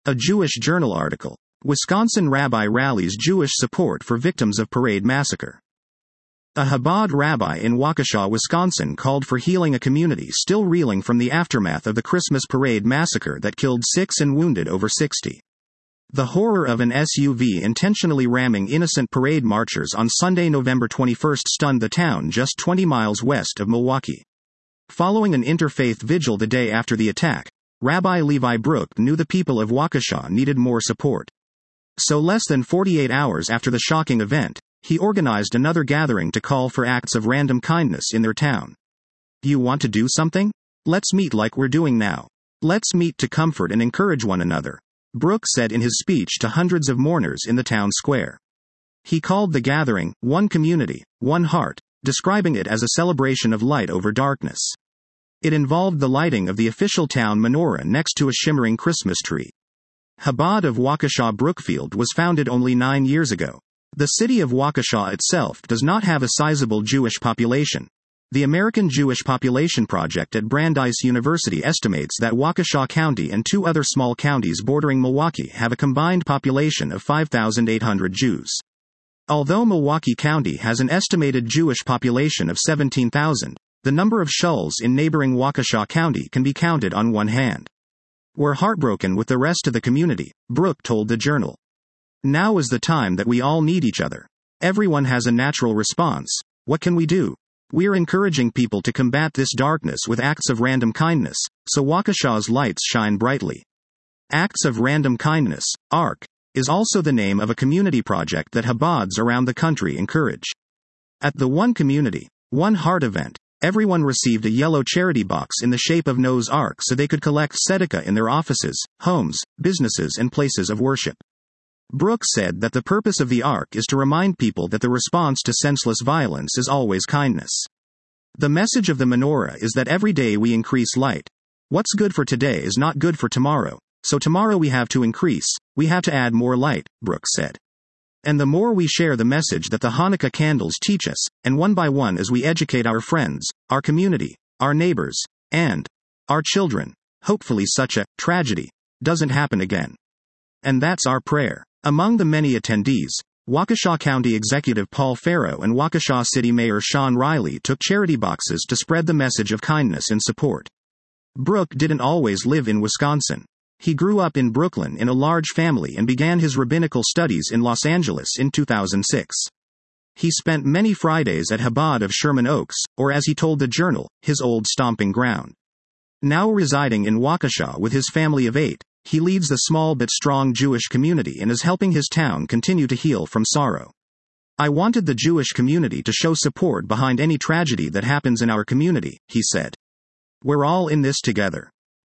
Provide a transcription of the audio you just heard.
A Jewish Journal article. Wisconsin rabbi rallies Jewish support for victims of parade massacre. A Chabad rabbi in Waukesha, Wisconsin called for healing a community still reeling from the aftermath of the Christmas parade massacre that killed 6 and wounded over 60. The horror of an SUV intentionally ramming innocent parade marchers on Sunday, November 21, stunned the town just 20 miles west of Milwaukee. Following an interfaith vigil the day after the attack, Rabbi Levi Brook knew the people of Waukesha needed more support. So less than 48 hours after the shocking event, he organized another gathering to call for acts of random kindness in their town. You want to do something? Let's meet like we're doing now. Let's meet to comfort and encourage one another, Brook said in his speech to hundreds of mourners in the town square. He called the gathering, One Community, One Heart, describing it as a celebration of light over darkness. It involved the lighting of the official town menorah next to a shimmering Christmas tree. Chabad of Waukesha Brookfield was founded only 9 years ago. The city of Waukesha itself does not have a sizable Jewish population. The American Jewish Population Project at Brandeis University estimates that Waukesha County and 2 other small counties bordering Milwaukee have a combined population of 5,800 Jews. Although Milwaukee County has an estimated Jewish population of 17,000, the number of shuls in neighboring Waukesha County can be counted on one hand. We're heartbroken with the rest of the community, Brook told the Journal. Now is the time that we all need each other. Everyone has a natural response. What can we do? We're encouraging people to combat this darkness with acts of random kindness, so Waukesha's lights shine brightly. Acts of Random Kindness, ARC, is also the name of a community project that Chabads around the country encourage. At the One Community, One Heart event, everyone received a yellow charity box in the shape of Noah's Ark so they could collect tzedakah in their offices, homes, businesses and places of worship. Brook said that the purpose of the Ark is to remind people that the response to senseless violence is always kindness. The message of the menorah is that every day we increase light. What's good for today is not good for tomorrow, so tomorrow we have to increase, we have to add more light, Brook said. And the more we share the message that the Hanukkah candles teach us, and one by one as we educate our friends, our community, our neighbors, and our children, hopefully such a tragedy doesn't happen again. And that's our prayer. Among the many attendees, Waukesha County Executive Paul Farrow and Waukesha City Mayor Sean Riley took charity boxes to spread the message of kindness and support. Brook didn't always live in Wisconsin. He grew up in Brooklyn in a large family and began his rabbinical studies in Los Angeles in 2006. He spent many Fridays at Chabad of Sherman Oaks, or as he told the Journal, his old stomping ground. Now residing in Waukesha with his family of 8, he leads the small but strong Jewish community and is helping his town continue to heal from sorrow. I wanted the Jewish community to show support behind any tragedy that happens in our community, he said. We're all in this together.